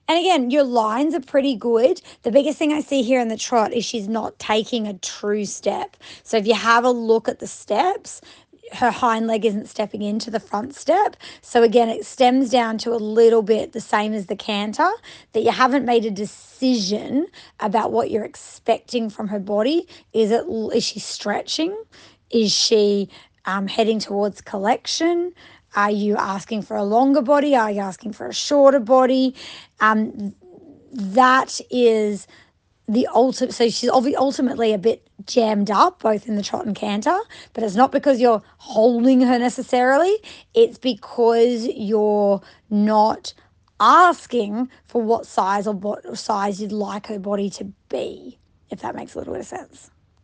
And again, your lines are pretty good. The biggest thing I see here in the trot is she's not taking a true step. So if you have a look at the steps, her hind leg isn't stepping into the front step. So again, it stems down to a little bit the same as the canter, that you haven't made a decision about what you're expecting from her body. Is she stretching? Is she heading towards collection? Are you asking for a longer body? Are you asking for a shorter body? That is the ultimate. So she's ultimately a bit jammed up, both in the trot and canter, but it's not because you're holding her necessarily. It's because you're not asking for what size or size you'd like her body to be, if that makes a little bit of sense.